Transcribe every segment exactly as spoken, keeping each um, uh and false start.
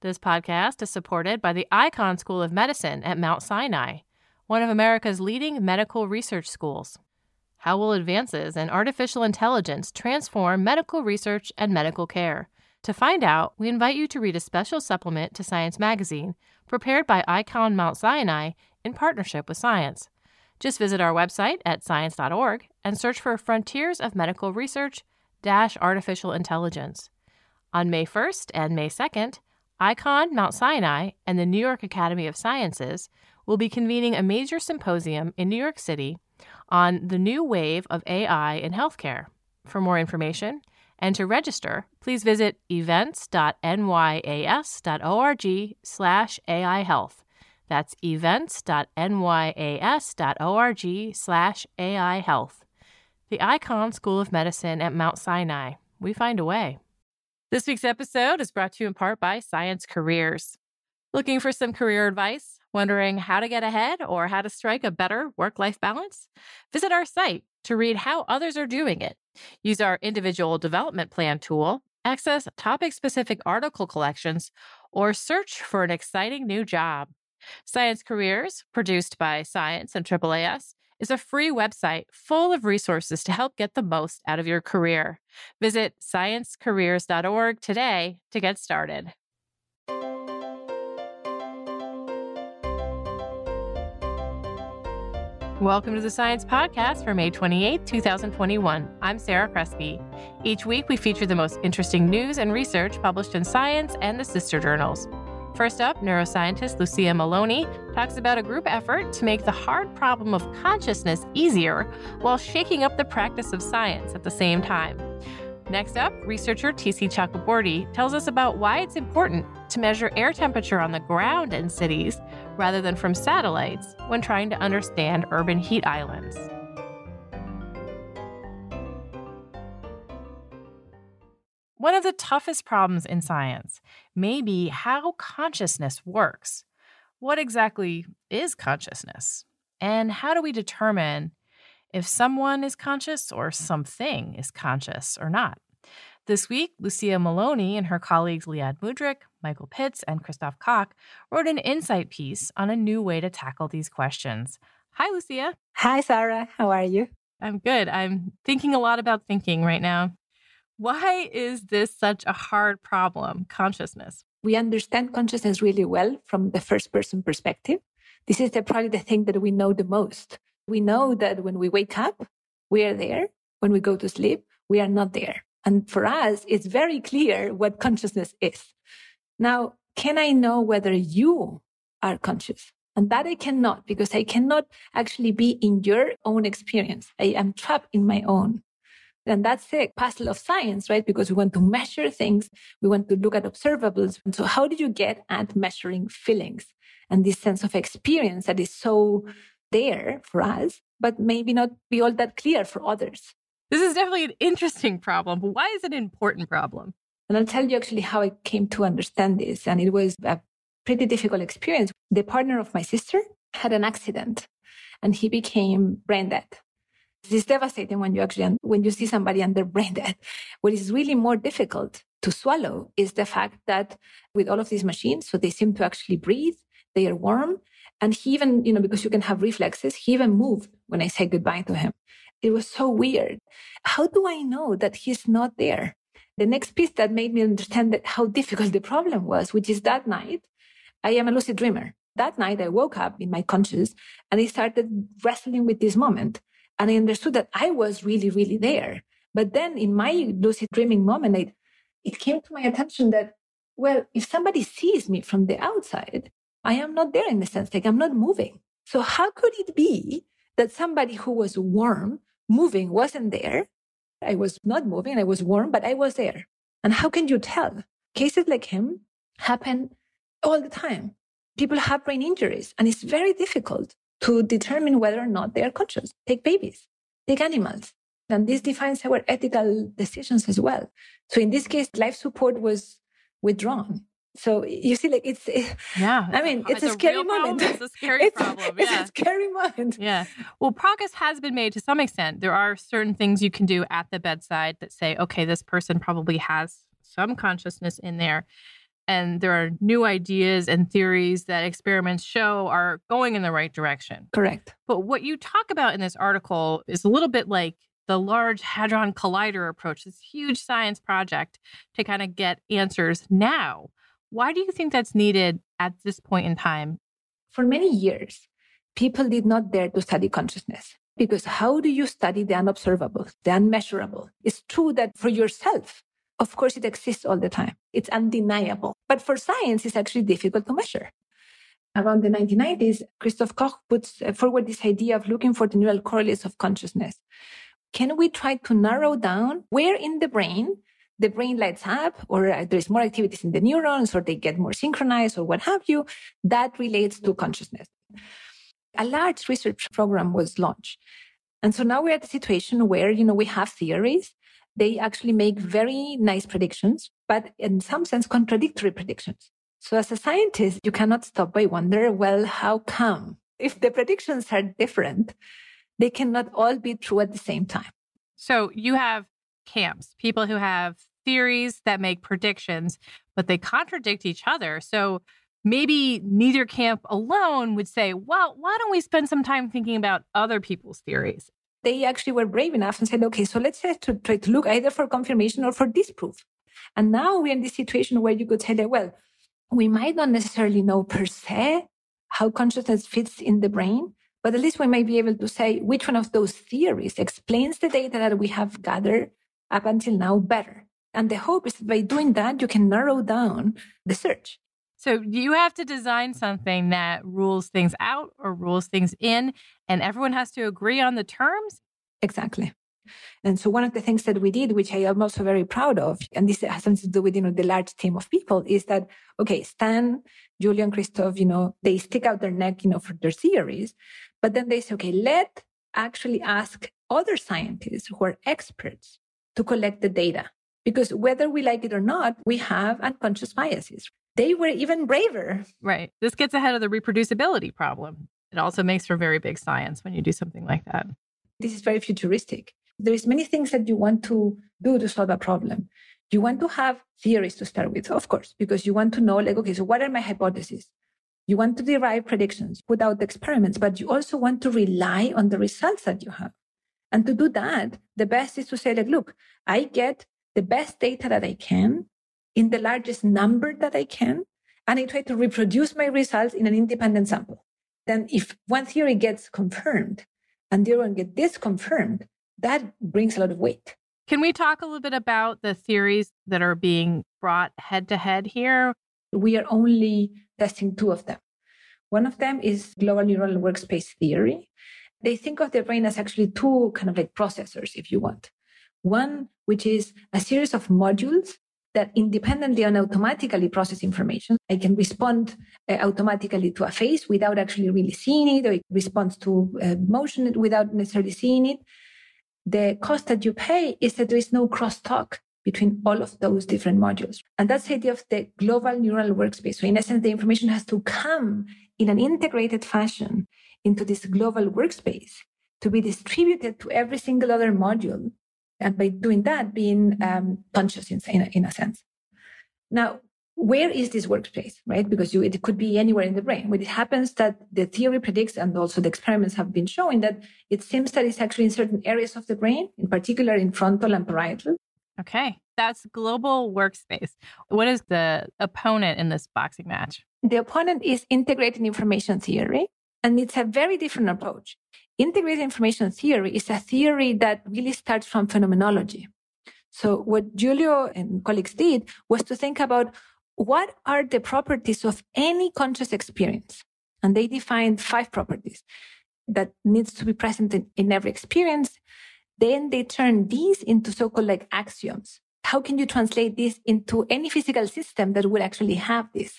This podcast is supported by the Icahn School of Medicine at Mount Sinai, one of America's leading medical research schools. How will advances in artificial intelligence transform medical research and medical care? To find out, we invite you to read a special supplement to Science Magazine prepared by Icahn Mount Sinai in partnership with Science. Just visit our website at science dot org and search for Frontiers of Medical Research dash Artificial Intelligence. On May first and May second, Icahn Mount Sinai and the New York Academy of Sciences will be convening a major symposium in New York City on the new wave of A I in healthcare. For more information and to register, please visit events dot n y a s dot org slash A I health. That's events dot n y a s dot org slash A I health. The Icahn School of Medicine at Mount Sinai. We find a way. This week's episode is brought to you in part by Science Careers. Looking for some career advice? Wondering how to get ahead or how to strike a better work-life balance? Visit our site to read how others are doing it. Use our individual development plan tool, access topic-specific article collections, or search for an exciting new job. Science Careers, produced by Science and triple A S, is a free website full of resources to help get the most out of your career. Visit science careers dot org today to get started. Welcome to the Science Podcast for May twenty-eighth, twenty twenty-one. I'm Sarah Crespi. Each week, we feature the most interesting news and research published in Science and the sister journals. First up, neuroscientist Lucia Maloney talks about a group effort to make the hard problem of consciousness easier while shaking up the practice of science at the same time. Next up, researcher T C Chakraborty tells us about why it's important to measure air temperature on the ground in cities rather than from satellites when trying to understand urban heat islands. One of the toughest problems in science may be how consciousness works. What exactly is consciousness? And how do we determine if someone is conscious or something is conscious or not? This week, Lucia Maloney and her colleagues Liad Mudrik, Michael Pitts, and Christoph Koch wrote an insight piece on a new way to tackle these questions. Hi, Lucia. Hi, Sarah. How are you? I'm good. I'm thinking a lot about thinking right now. Why is this such a hard problem, consciousness? We understand consciousness really well from the first-person perspective. This is the, probably the thing that we know the most. We know that when we wake up, we are there. When we go to sleep, we are not there. And for us, it's very clear what consciousness is. Now, can I know whether you are conscious? And that I cannot, because I cannot actually be in your own experience. I am trapped in my own. And that's the puzzle of science, right? Because we want to measure things. We want to look at observables. And so how do you get at measuring feelings and this sense of experience that is so there for us, but maybe not be all that clear for others? This is definitely an interesting problem, but why is it an important problem? And I'll tell you actually how I came to understand this. And it was a pretty difficult experience. The partner of my sister had an accident and he became brain dead. This is devastating when you actually, when you see somebody under brain dead. What is really more difficult to swallow is the fact that with all of these machines, so they seem to actually breathe, they are warm. And he even, you know, because you can have reflexes, he even moved when I said goodbye to him. It was so weird. How do I know that he's not there? The next piece that made me understand that how difficult the problem was, which is that night, I am a lucid dreamer. That night I woke up in my conscious and I started wrestling with this moment. And I understood that I was really, really there. But then in my lucid dreaming moment, it, it came to my attention that, well, if somebody sees me from the outside, I am not there in the sense, like I'm not moving. So how could it be that somebody who was warm, moving, wasn't there? I was not moving, I was warm, but I was there. And how can you tell? Cases like him happen all the time. People have brain injuries, and it's very difficult to determine whether or not they are conscious. Take babies, take animals. And this defines our ethical decisions as well. So in this case, life support was withdrawn. So you see, like it's, it, yeah. I mean, it's, it's a, a scary moment. It's a scary it's, problem. It's yeah. a scary moment. Yeah. Well, progress has been made to some extent. There are certain things you can do at the bedside that say, okay, this person probably has some consciousness in there. and there are new ideas and theories that experiments show are going in the right direction. Correct. But what you talk about in this article is a little bit like the Large Hadron Collider approach, this huge science project to kind of get answers now. Why do you think that's needed at this point in time? For many years, people did not dare to study consciousness because how do you study the unobservable, the unmeasurable? It's true that for yourself, of course, it exists all the time. It's undeniable. But for science, it's actually difficult to measure. Around the nineteen nineties, Christoph Koch puts forward this idea of looking for the neural correlates of consciousness. Can we try to narrow down where in the brain the brain lights up, or there's more activities in the neurons, or they get more synchronized, or what have you, that relates to consciousness? A large research program was launched. And so now we're at a situation where, you know, we have theories. They actually make very nice predictions, but in some sense, contradictory predictions. So as a scientist, you cannot stop but wonder, well, how come? If the predictions are different, they cannot all be true at the same time. So you have camps, people who have theories that make predictions, but they contradict each other. So maybe neither camp alone would say, well, why don't we spend some time thinking about other people's theories? They actually were brave enough and said, okay, so let's try to, try to look either for confirmation or for disproof. And now we're in this situation where you could say that, well, we might not necessarily know per se how consciousness fits in the brain, but at least we might be able to say which one of those theories explains the data that we have gathered up until now better. And the hope is that by doing that, you can narrow down the search. So you have to design something that rules things out or rules things in, and everyone has to agree on the terms? Exactly. And so one of the things that we did, which I am also very proud of, and this has something to do with, you know, the large team of people, is that, okay, Stan, Julian, Christoph, you know, they stick out their neck, you know, for their theories, but then they say, okay, let actually ask other scientists who are experts to collect the data. Because whether we like it or not, we have unconscious biases. They were even braver. Right. This gets ahead of the reproducibility problem. It also makes for very big science when you do something like that. This is very futuristic. There's many things that you want to do to solve a problem. You want to have theories to start with, of course, because you want to know, like, okay, so what are my hypotheses? You want to derive predictions without the experiments, but you also want to rely on the results that you have. And to do that, the best is to say, like, look, I get the best data that I can in the largest number that I can, and I try to reproduce my results in an independent sample. Then if one theory gets confirmed and the other one gets disconfirmed, that brings a lot of weight. Can we talk a little bit about the theories that are being brought head to head here? We are only testing two of them. One of them is global neural workspace theory. They think of the brain as actually two kind of like processors, if you want. One, which is a series of modules that independently and automatically process information. I can respond uh, automatically to a face without actually really seeing it, or it responds to uh, motion without necessarily seeing it. The cost that you pay is that there is no crosstalk between all of those different modules. And that's the idea of the global neural workspace. So in essence, the information has to come in an integrated fashion into this global workspace to be distributed to every single other module. And by doing that, being um, conscious in, in, a, in a sense. Now, where is this workspace, right? Because you, it could be anywhere in the brain. When it happens that the theory predicts, and also the experiments have been showing that it seems that it's actually in certain areas of the brain, in particular in frontal and parietal. Okay, that's global workspace. What is the opponent in this boxing match? The opponent is integrated information theory, and it's a very different approach. Integrated information theory is a theory that really starts from phenomenology. So what Giulio and colleagues did was to think about what are the properties of any conscious experience. And they defined five properties that needs to be present in, in every experience. Then they turned these into so-called like axioms. How can you translate this into any physical system that would actually have this?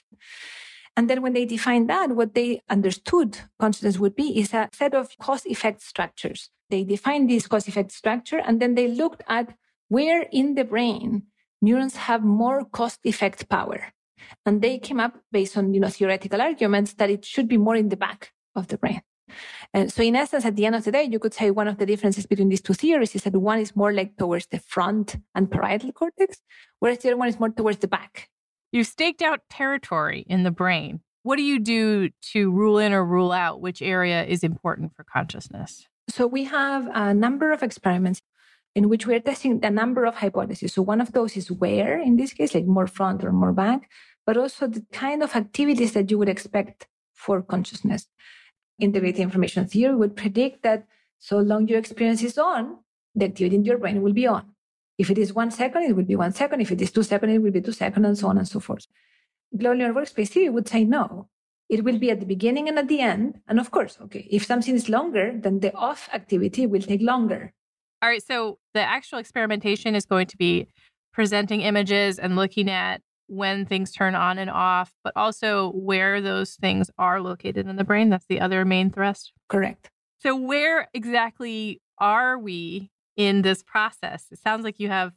And then when they defined that, what they understood consciousness would be is a set of cause-effect structures. They defined this cause-effect structure, and then they looked at where in the brain neurons have more cause-effect power. And they came up based on, you know, theoretical arguments that it should be more in the back of the brain. And so in essence, at the end of the day, you could say one of the differences between these two theories is that one is more like towards the front and parietal cortex, whereas the other one is more towards the back. You've staked out territory in the brain. What do you do to rule in or rule out which area is important for consciousness? So we have a number of experiments in which we're testing a number of hypotheses. So one of those is where, in this case, like more front or more back, but also the kind of activities that you would expect for consciousness. Integrated information theory would predict that so long your experience is on, the activity in your brain will be on. If it is one second, it will be one second. If it is two seconds, it will be two seconds, and so on and so forth. Global neural workspace theory would say no. It will be at the beginning and at the end. And of course, okay, if something is longer, then the off activity will take longer. All right, so the actual experimentation is going to be presenting images and looking at when things turn on and off, but also where those things are located in the brain. That's the other main thrust. Correct. So where exactly are we in this process? It sounds like you have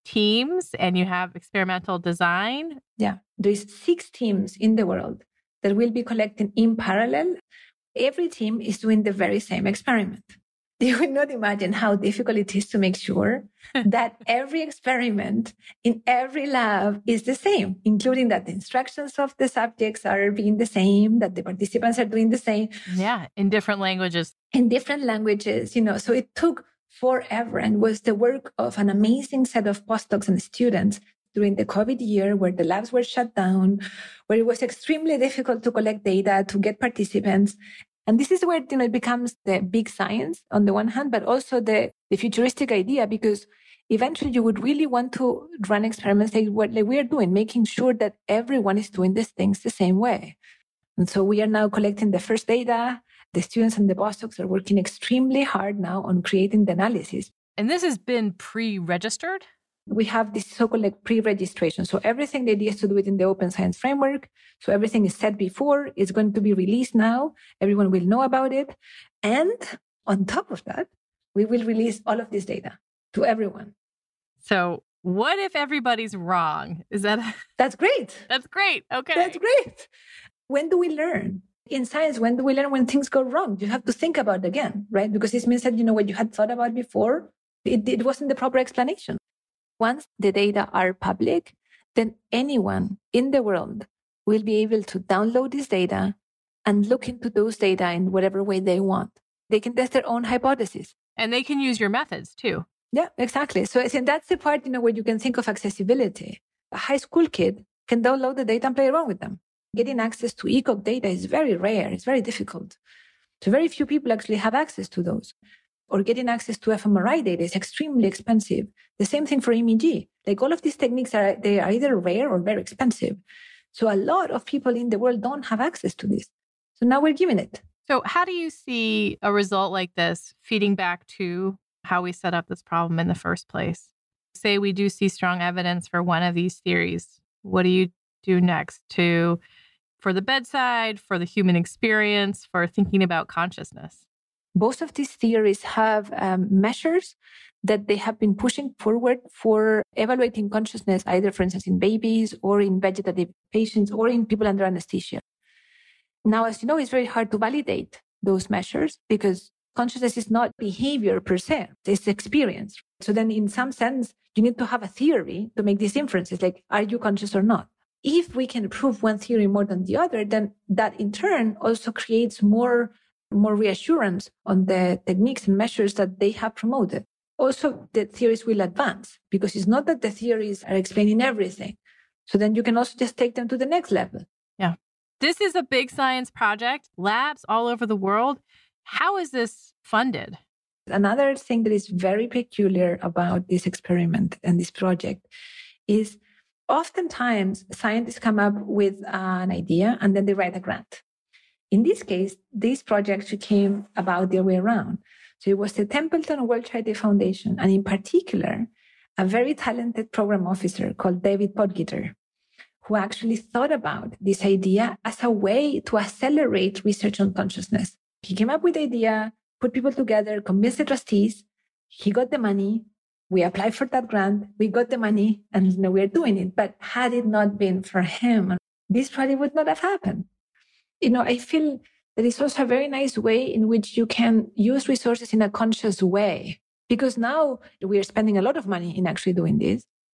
teams and you have experimental design. Yeah, there's six teams in the world that will be collecting in parallel. Every team is doing the very same experiment. You would not imagine how difficult it is to make sure that every experiment in every lab is the same, including that the instructions of the subjects are being the same, that the participants are doing the same. Yeah, in different languages. In different languages, you know, so it took forever and was the work of an amazing set of postdocs and students during the COVID year where the labs were shut down, where it was extremely difficult to collect data, to get participants. And this is where, you know, it becomes the big science on the one hand, but also the, the futuristic idea, because eventually you would really want to run experiments like what like we're doing, making sure that everyone is doing these things the same way. And so we are now collecting the first data. The students and the postdocs are working extremely hard now on creating the analysis. And this has been pre-registered? We have this so-called like pre-registration. So everything, the idea is to do it in the Open Science Framework. So everything is set before, it's going to be released now. Everyone will know about it. And on top of that, we will release all of this data to everyone. So what if everybody's wrong? Is that... That's great. That's great. Okay. That's great. When do we learn? In science, when do we learn when things go wrong? You have to think about it again, right? Because this means that, you know, what you had thought about before, it, it wasn't the proper explanation. Once the data are public, then anyone in the world will be able to download this data and look into those data in whatever way they want. They can test their own hypotheses. And they can use your methods too. Yeah, exactly. So I think that's the part, you know, where you can think of accessibility. A high school kid can download the data and play around with them. Getting access to E C O G data is very rare. It's very difficult. So very few people actually have access to those. Or getting access to fMRI data is extremely expensive. The same thing for E M G. Like all of these techniques are, they are either rare or very expensive. So a lot of people in the world don't have access to this. So now we're giving it. So how do you see a result like this feeding back to how we set up this problem in the first place? Say we do see strong evidence for one of these theories. What do you do next to, for the bedside, for the human experience, for thinking about consciousness? Both of these theories have um, measures that they have been pushing forward for evaluating consciousness, either, for instance, in babies or in vegetative patients or in people under anesthesia. Now, as you know, it's very hard to validate those measures because consciousness is not behavior per se, it's experience. So then in some sense, you need to have a theory to make these inferences, like, are you conscious or not? If we can prove one theory more than the other, then that in turn also creates more more reassurance on the techniques and measures that they have promoted. Also, the theories will advance because it's not that the theories are explaining everything. So then you can also just take them to the next level. Yeah. This is a big science project, labs all over the world. How is this funded? Another thing that is very peculiar about this experiment and this project is oftentimes scientists come up with an idea and then they write a grant. In this case, this project came about the other way around. So it was the Templeton World Charity Foundation, and in particular, a very talented program officer called David Podgitter, who actually thought about this idea as a way to accelerate research on consciousness. He came up with the idea, put people together, convinced the trustees. He got the money. We applied for that grant. We got the money, and you know, we're doing it. But had it not been for him, this project would not have happened. You know, I feel that it's also a very nice way in which you can use resources in a conscious way, because now we are spending a lot of money in actually doing this.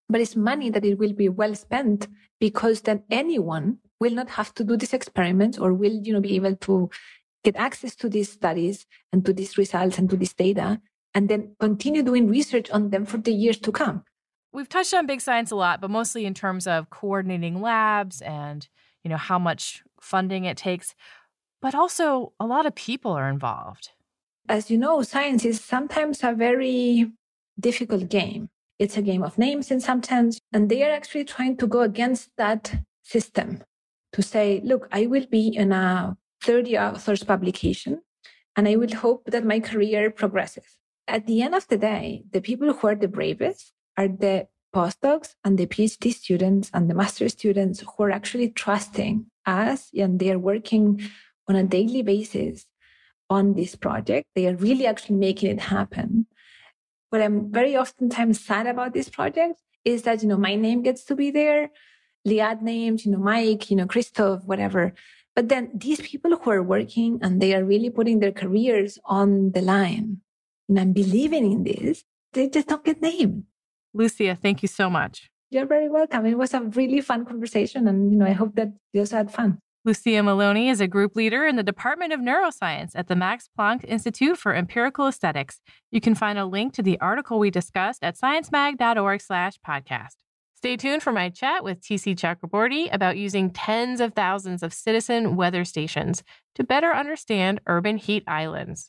but it's money that it will be well spent, because then anyone will not have to do these experiments, or will, you know, be able to get access to these studies and to these results and to this data, and then continue doing research on them for the years to come. We've touched on big science a lot, but mostly in terms of coordinating labs and, you know, how much funding it takes. But also a lot of people are involved. As you know, science is sometimes a very difficult game. It's a game of names in some sense. And they are actually trying to go against that system to say, look, I will be in a thirty authors publication, and I will hope that my career progresses. At the end of the day, the people who are the bravest are the postdocs and the PhD students and the master students who are actually trusting us, and they are working on a daily basis on this project. They are really actually making it happen. What I'm very oftentimes sad about this project is that, you know, my name gets to be there, Liad names, you know, Mike, you know, Christoph, whatever. But then these people who are working and they are really putting their careers on the line, and I'm believing in this, they just don't get named. Lucia, thank you so much. You're very welcome. It was a really fun conversation, and, you know, I hope that you also had fun. Lucia Maloney is a group leader in the Department of Neuroscience at the Max Planck Institute for Empirical Aesthetics. You can find a link to the article we discussed at sciencemag.org slash podcast. Stay tuned for my chat with T C Chakraborty about using tens of thousands of citizen weather stations to better understand urban heat islands.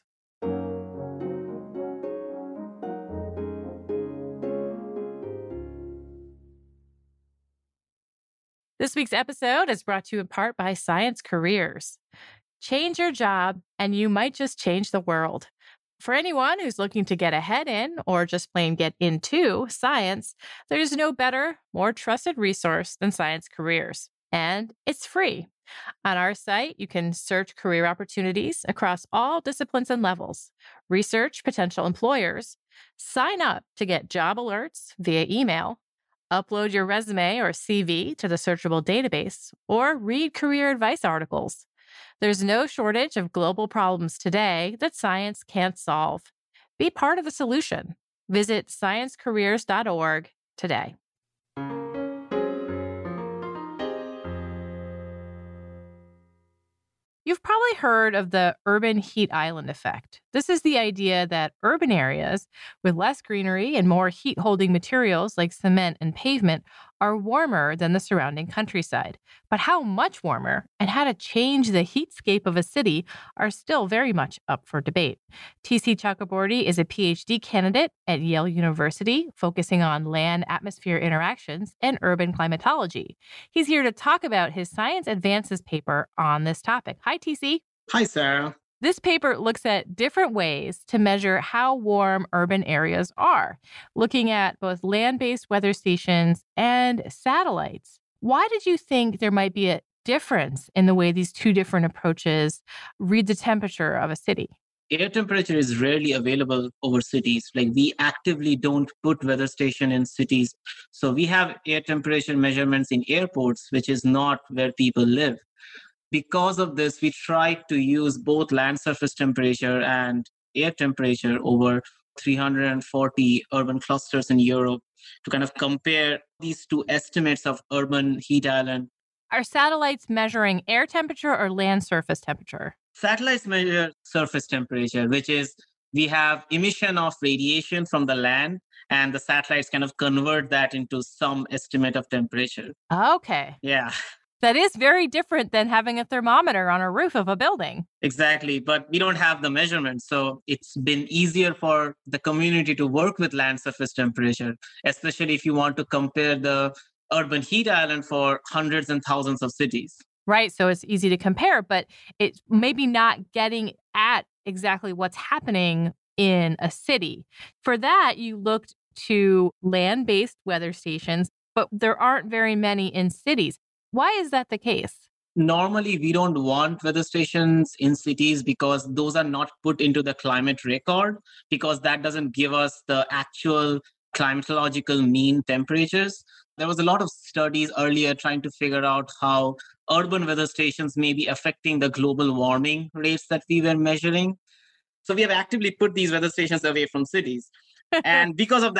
This week's episode is brought to you in part by Science Careers. Change your job, and you might just change the world. For anyone who's looking to get ahead in, or just plain get into science, there's no better, more trusted resource than Science Careers. And it's free. On our site, you can search career opportunities across all disciplines and levels, research potential employers, sign up to get job alerts via email, upload your resume or C V to the searchable database, or read career advice articles. There's no shortage of global problems today that science can't solve. Be part of the solution. Visit science careers dot org today. You've probably heard of the urban heat island effect. This is the idea that urban areas with less greenery and more heat-holding materials like cement and pavement are warmer than the surrounding countryside. But how much warmer and how to change the heatscape of a city are still very much up for debate. T C Chakraborty is a P H D candidate at Yale University, focusing on land-atmosphere interactions and urban climatology. He's here to talk about his Science Advances paper on this topic. Hi, T C. Hi, Sarah. This paper looks at different ways to measure how warm urban areas are, looking at both land-based weather stations and satellites. Why did you think there might be a difference in the way these two different approaches read the temperature of a city? Air temperature is rarely available over cities. Like, we actively don't put weather station in cities. So we have air temperature measurements in airports, which is not where people live. Because of this, we tried to use both land surface temperature and air temperature over three hundred forty urban clusters in Europe to kind of compare these two estimates of urban heat island. Are satellites measuring air temperature or land surface temperature? Satellites measure surface temperature, which is we have emission of radiation from the land, and the satellites kind of convert that into some estimate of temperature. Okay. Yeah. That is very different than having a thermometer on a roof of a building. Exactly. But we don't have the measurements. So it's been easier for the community to work with land surface temperature, especially if you want to compare the urban heat island for hundreds and thousands of cities. Right. So it's easy to compare, but it's maybe not getting at exactly what's happening in a city. For that, you looked to land-based weather stations, but there aren't very many in cities. Why is that the case? Normally, we don't want weather stations in cities because those are not put into the climate record, because that doesn't give us the actual climatological mean temperatures. There was a lot of studies earlier trying to figure out how urban weather stations may be affecting the global warming rates that we were measuring. So we have actively put these weather stations away from cities. And because of that,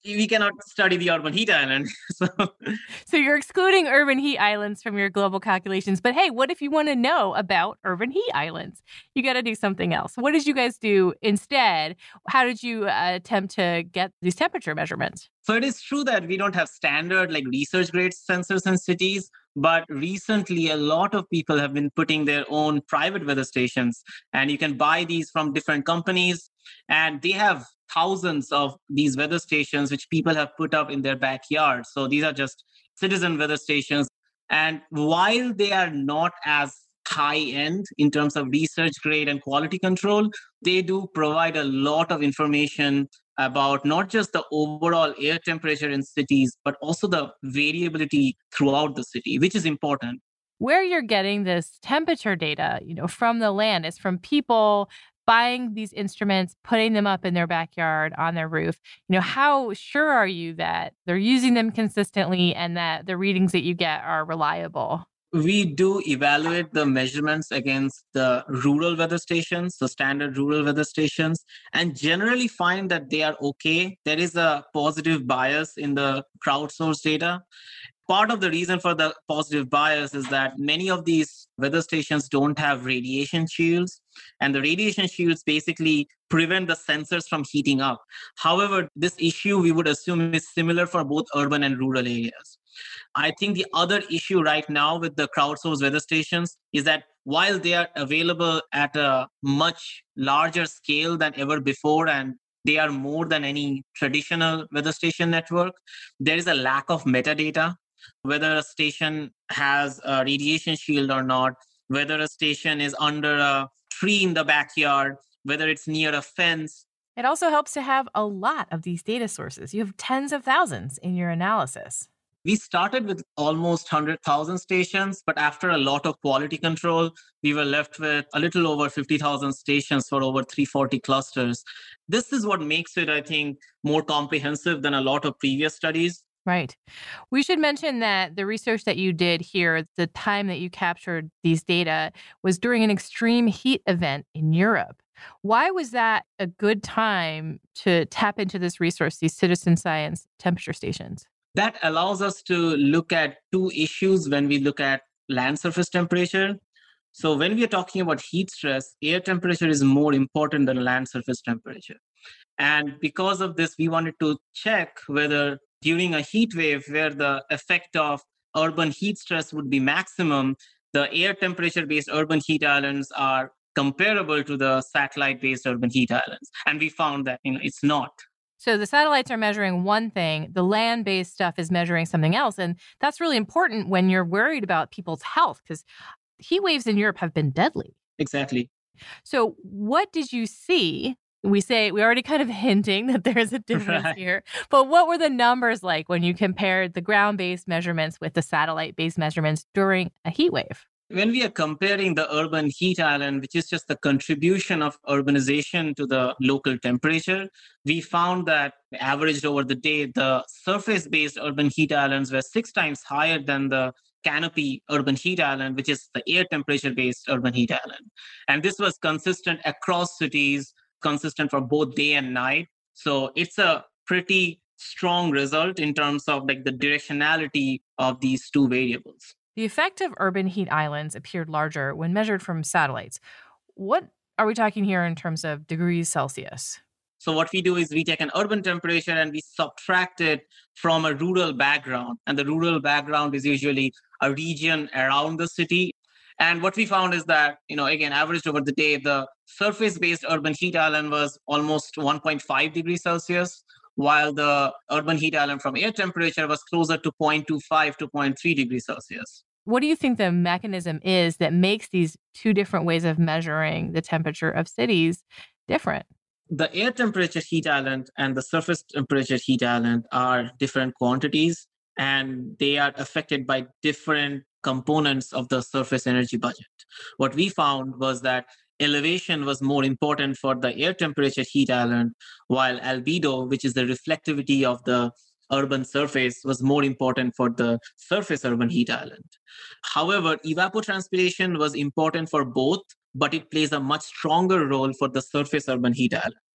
we cannot study the urban heat island. so, so you're excluding urban heat islands from your global calculations. But hey, what if you want to know about urban heat islands? You got to do something else. What did you guys do instead? How did you uh, attempt to get these temperature measurements? So it is true that we don't have standard like research grade sensors in cities, but recently a lot of people have been putting their own private weather stations, and you can buy these from different companies, and they have thousands of these weather stations which people have put up in their backyard. So these are just citizen weather stations. And while they are not as high end in terms of research grade and quality control, they do provide a lot of information about not just the overall air temperature in cities, but also the variability throughout the city, which is important. Where you're getting this temperature data, you know, from the land is from people buying these instruments, putting them up in their backyard on their roof. You know, how sure are you that they're using them consistently and that the readings that you get are reliable? We do evaluate the measurements against the rural weather stations, the standard rural weather stations, and generally find that they are okay. There is a positive bias in the crowdsourced data. Part of the reason for the positive bias is that many of these weather stations don't have radiation shields, and the radiation shields basically prevent the sensors from heating up. However, this issue we would assume is similar for both urban and rural areas. I think the other issue right now with the crowdsourced weather stations is that while they are available at a much larger scale than ever before, and they are more than any traditional weather station network, there is a lack of metadata, whether a station has a radiation shield or not, whether a station is under a tree in the backyard, whether it's near a fence. It also helps to have a lot of these data sources. You have tens of thousands in your analysis. We started with almost one hundred thousand stations, but after a lot of quality control, we were left with a little over fifty thousand stations for over three hundred forty clusters. This is what makes it, I think, more comprehensive than a lot of previous studies. Right. We should mention that the research that you did here, the time that you captured these data, was during an extreme heat event in Europe. Why was that a good time to tap into this resource, these citizen science temperature stations? That allows us to look at two issues when we look at land surface temperature. So when we are talking about heat stress, air temperature is more important than land surface temperature. And because of this, we wanted to check whether during a heat wave where the effect of urban heat stress would be maximum, the air temperature-based urban heat islands are comparable to the satellite-based urban heat islands. And we found that, you know, it's not. So the satellites are measuring one thing, the land-based stuff is measuring something else. And that's really important when you're worried about people's health, because heat waves in Europe have been deadly. Exactly. So what did you see? We say, we already kind of hinting that there's a difference Right. here, but what were the numbers like when you compared the ground-based measurements with the satellite-based measurements during a heat wave? When we are comparing the urban heat island, which is just the contribution of urbanization to the local temperature, we found that averaged over the day, the surface-based urban heat islands were six times higher than the canopy urban heat island, which is the air temperature-based urban heat island. And this was consistent across cities, consistent for both day and night. So it's a pretty strong result in terms of like the directionality of these two variables. The effect of urban heat islands appeared larger when measured from satellites. What are we talking here in terms of degrees Celsius? So what we do is we take an urban temperature and we subtract it from a rural background. And the rural background is usually a region around the city. And what we found is that, you know, again, averaged over the day, the surface-based urban heat island was almost one point five degrees Celsius, while the urban heat island from air temperature was closer to zero point two five to zero point three degrees Celsius. What do you think the mechanism is that makes these two different ways of measuring the temperature of cities different? The air temperature heat island and the surface temperature heat island are different quantities, and they are affected by different components of the surface energy budget. What we found was that elevation was more important for the air temperature heat island, while albedo, which is the reflectivity of the urban surface, was more important for the surface urban heat island. However, evapotranspiration was important for both, but it plays a much stronger role for the surface urban heat island.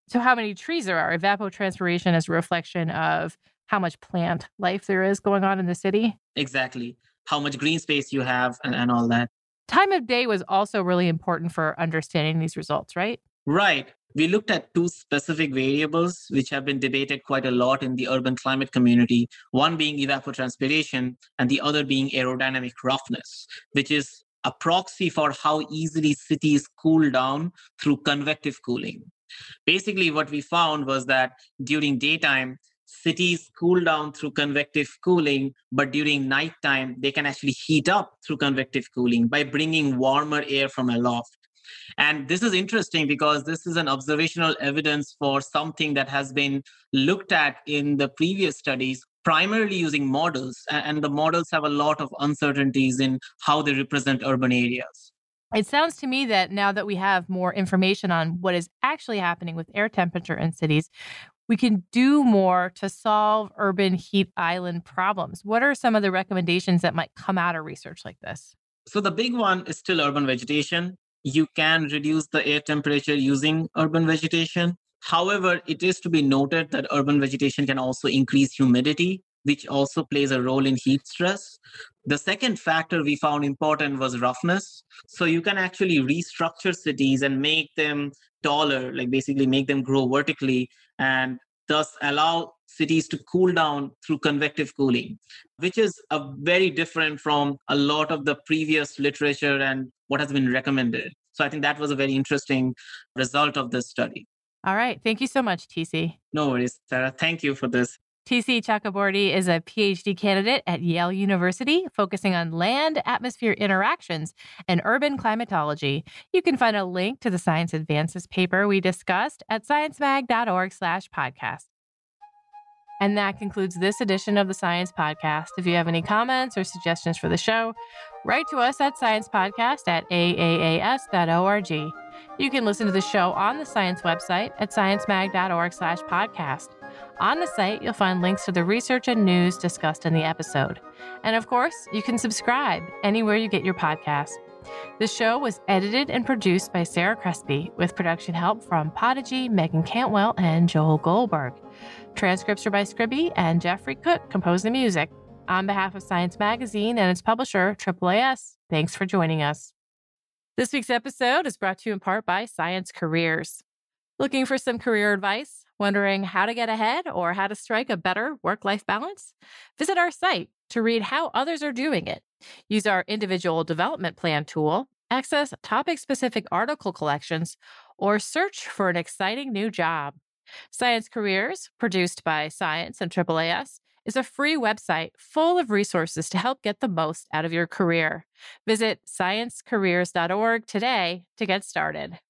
So how many trees there are? Evapotranspiration is a reflection of how much plant life there is going on in the city. Exactly. How much green space you have and, and all that. Time of day was also really important for understanding these results, right? Right. We looked at two specific variables which have been debated quite a lot in the urban climate community, one being evapotranspiration and the other being aerodynamic roughness, which is a proxy for how easily cities cool down through convective cooling. Basically, what we found was that during daytime, cities cool down through convective cooling, but during nighttime, they can actually heat up through convective cooling by bringing warmer air from aloft. And this is interesting because this is an observational evidence for something that has been looked at in the previous studies, primarily using models. And the models have a lot of uncertainties in how they represent urban areas. It sounds to me that now that we have more information on what is actually happening with air temperature in cities, we can do more to solve urban heat island problems. What are some of the recommendations that might come out of research like this? So the big one is still urban vegetation. You can reduce the air temperature using urban vegetation. However, it is to be noted that urban vegetation can also increase humidity, which also plays a role in heat stress. The second factor we found important was roughness. So you can actually restructure cities and make them taller, like basically make them grow vertically, and thus allow cities to cool down through convective cooling, which is a very different from a lot of the previous literature and what has been recommended. So I think that was a very interesting result of this study. All right. Thank you so much, T C. No worries, Sarah. Thank you for this. T C Chakraborty is a P H D candidate at Yale University, focusing on land-atmosphere interactions and urban climatology. You can find a link to the Science Advances paper we discussed at sciencemag.org slash podcast. And that concludes this edition of the Science Podcast. If you have any comments or suggestions for the show, write to us at sciencepodcast at a a a s dot org. You can listen to the show on the Science website at sciencemag.org slash podcast. On the site, you'll find links to the research and news discussed in the episode. And of course, you can subscribe anywhere you get your podcasts. The show was edited and produced by Sarah Crespi, with production help from Podigy, Megan Cantwell, and Joel Goldberg. Transcripts are by Scribby, and Jeffrey Cook composed the music. On behalf of Science Magazine and its publisher, triple A S, thanks for joining us. This week's episode is brought to you in part by Science Careers. Looking for some career advice? Wondering how to get ahead or how to strike a better work-life balance? Visit our site to read how others are doing it. Use our individual development plan tool, access topic-specific article collections, or search for an exciting new job. Science Careers, produced by Science and triple A S, is a free website full of resources to help get the most out of your career. Visit science careers dot org today to get started.